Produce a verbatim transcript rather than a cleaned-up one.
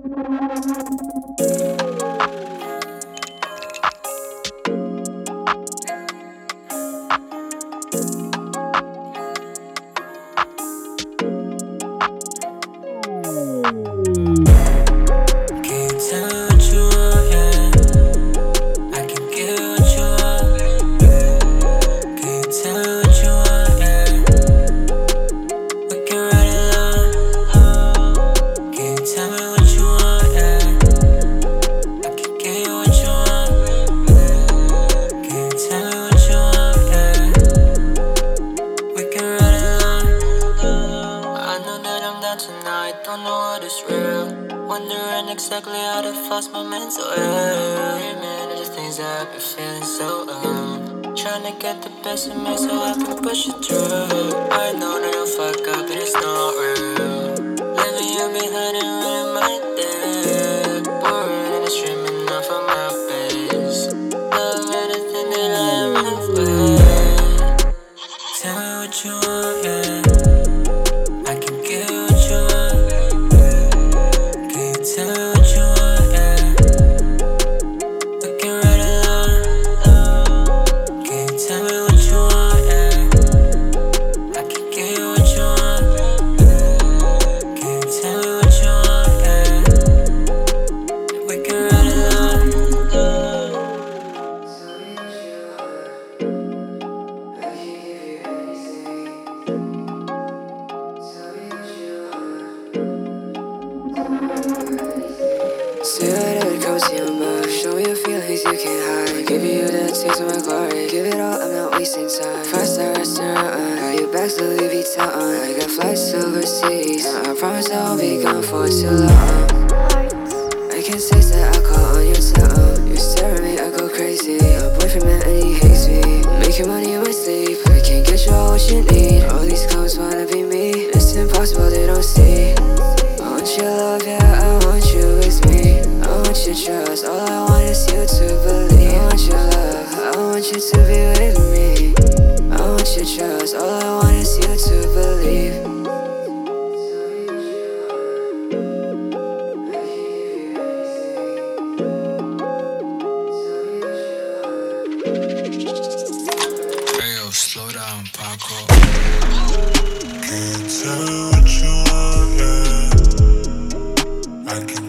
Exactly how to force my mental health. Man, there's things that I've been feeling so um trying to get the best of me so I can push it through. I know that I'll fuck up, but it's not real. Leaving you behind and running my day. Boring and it's streaming off of my face. Love anything that I am with. Tell me what you want, yeah. I can give you what you want. Can you tell me what you want, yeah? We can ride along. Can you tell me what you want, yeah? I can give you what you want. Can you tell me what you want, yeah? We can ride along. Say whatever comes to your mouth. Show me your feelings you can't hide. Give you the taste of my glory. Give it all, I'm not wasting time. Five star restaurant, got your back to Louis Vuitton. I got flights overseas, I promise I won't be gone for too long. I can taste the alcohol on your tongue. You're staring at me, I go crazy. My boyfriend man and he hates me. Making money in my sleep, I can't get you all what you need. All these clowns wanna be me. It's impossible, they don't see. I want your love, yeah, I want you with me. I want your trust, all I want is you to believe. I want your love, I want you to be with me. I want your trust, all I want is you to believe. Hey yo, slow down, Paco. Can't tell what you want, yeah. I can